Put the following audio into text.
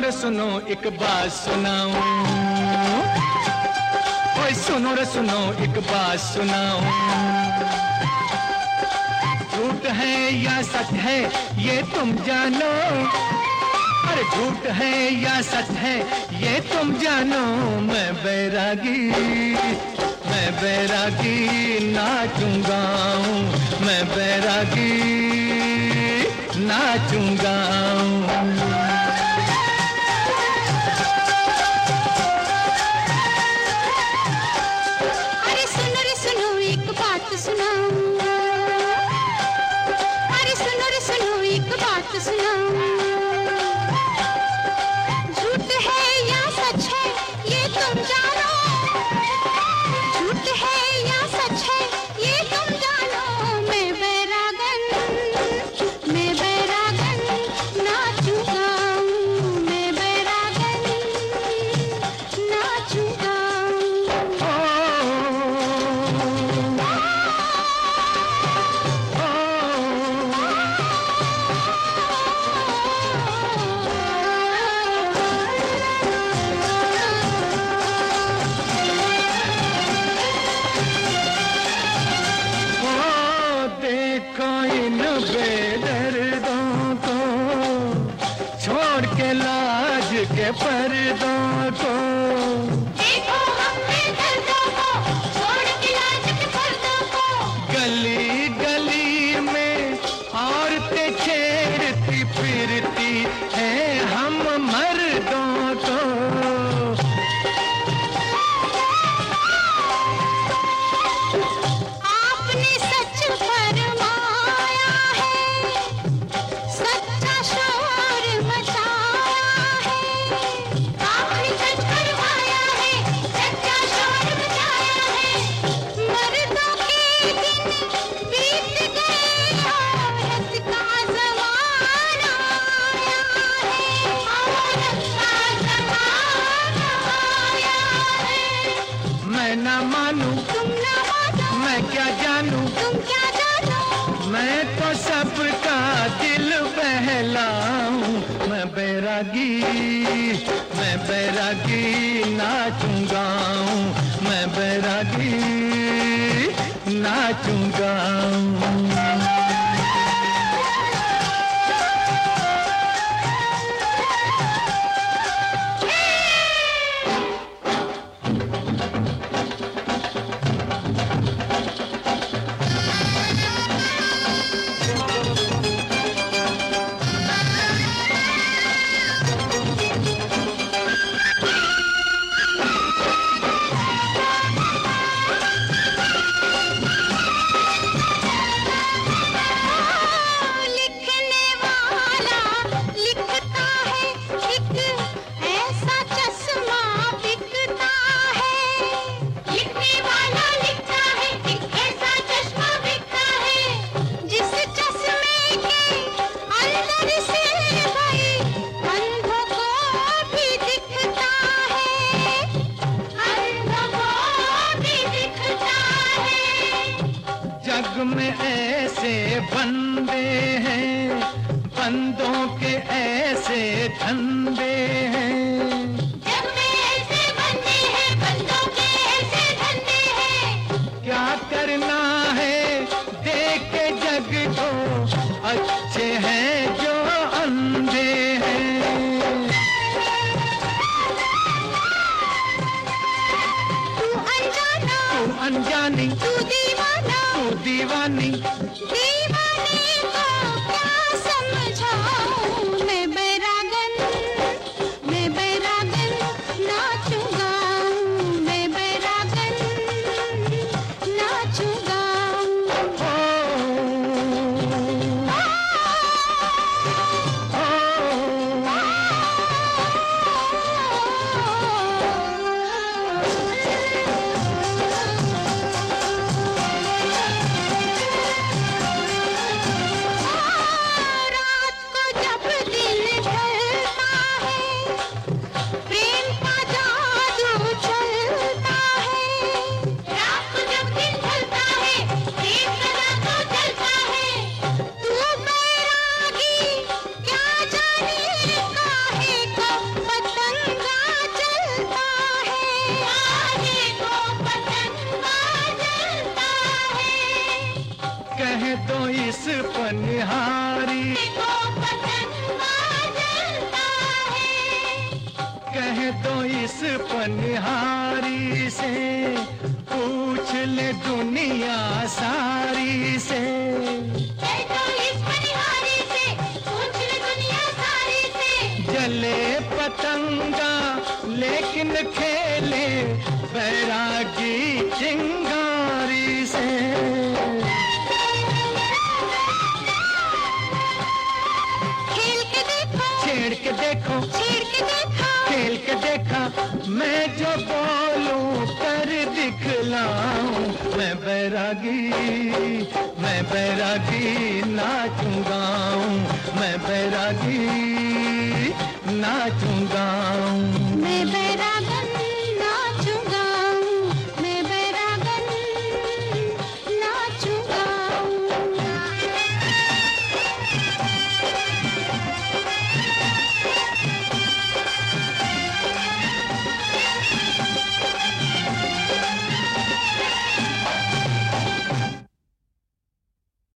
सुनो एक बात सुनाऊं, ओए सुनो रे सुनो एक बात सुनाऊं। झूठ है या सच है ये तुम जानो, अरे झूठ है या सच है ये तुम जानो। मैं बैरागी नाचूंगा, मैं बैरागी नाचूंगा। अरे सुनो रे सुनो एक बात सुनाऊं, अरे सुनो रे सुनो एक बात सुनाऊं। झूठ है या सच है ये तुम जानो, झूठ है या सच है ये तुम जानो। मैं बैरागन नाचूंगा, मैं बैरागन नाचूंगा। इन बेदर्दों को छोड़ के लाज के पर्दों को, देखो हमने दर्दों को छोड़ के लाज के पर्दों को। गली गली में औरतें छेड़ती फिरती है हम मर्दों को। आपने सच फरमाया है, सच्चा शोर मचाया है। आपने सच फरमाया है, सच्चा शोर मचाया है। मर्दों के दिन बीत गए, औरत का ज़माना आया है, औरत का ज़माना आया है। मैं ना मानूं तुम ना मानो, मैं क्या जानूं, तुम क्या जानो। मैं तो सबका दिल बहलाऊं। मैं बैरागी नाचूंगा, मैं बैरागी नाचूंगा। लिखने वाला लिखता है, एक ऐसा चश्मा बिकता है। लिखने वाला लिखता है, एक ऐसा चश्मा बिकता है। जिस चश्मे के अंदर से भाई अंधों को भी दिखता है, अंधों को भी दिखता है। जग में ऐसे बंदे हैं, बंदों के ऐसे धंधे हैं। जग में ऐसे बंदे हैं, बंदों के ऐसे धंधे हैं। क्या करना है देख के जग को, अच्छे हैं जो अंधे हैं। तू अनजाना, तू अनजानी, तू दीवाना, तू दीवानी। दीवाने को क्या समझाऊं। मैं बैरागन नाचूंगा, मैं बैरागन नाचूंगा। ओ इस पनिहारी, कह दो इस पनिहारी से, पूछ ले दुनिया सारी से। जले पतंगा लेकिन खेले बैरागी चिंगारी से। खेल के देखो, छेड़ के देखो, छेड़ के देखो, खेल के देखा, मैं जो बोलूं कर दिखलाऊं। मैं बैरागी, मैं बैरागी नाचूंगा, मैं बैरागी नाचूंगा। मैं